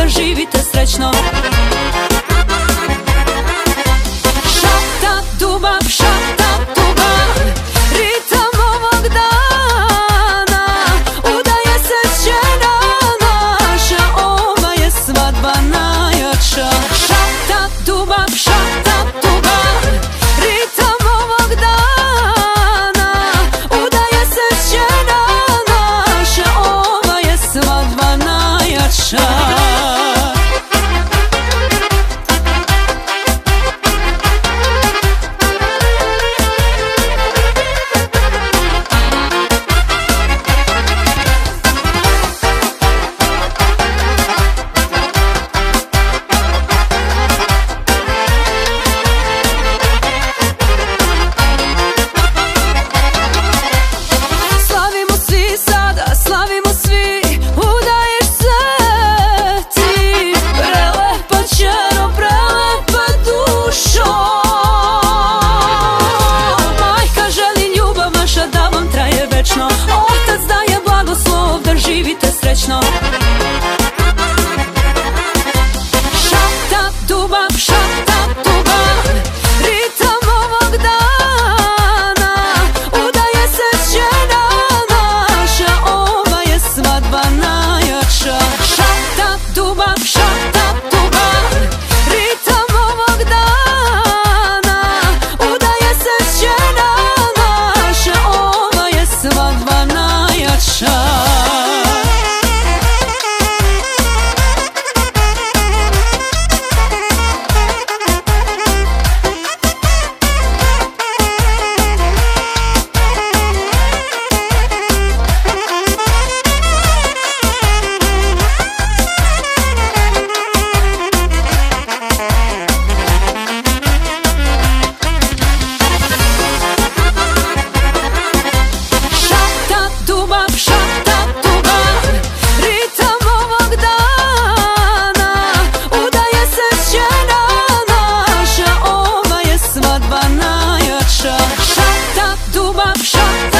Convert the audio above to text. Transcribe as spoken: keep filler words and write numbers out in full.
da živite srećno. Šapta dubab, šapta dubab, ritam ovog dana. Udaje se žena naša, ova je svadba najjača. Šapta dubab, šapta dubab, ritam ovog dana. Udaje se žena naša, ova je svadba najjača. Slavimo svi, udaješ se ti, prelepa čero, prelepa dušo. Majka želi ljubav naša da vam traje večno, otac daje blagoslov da živite srećno. Šapta dubab, šapta dubab, ritam ovog dana. Udaje se žena naša, ova je svadba najjača. Šapta dubab, šapta dubab, ritam ovog dana. Udaje se žena naša, ova je svadba najjača. Dubab, šapta dubab, ritam ovog dana. Udaje se žena naša, ova je svadba najjača. Šapta dubab, šapta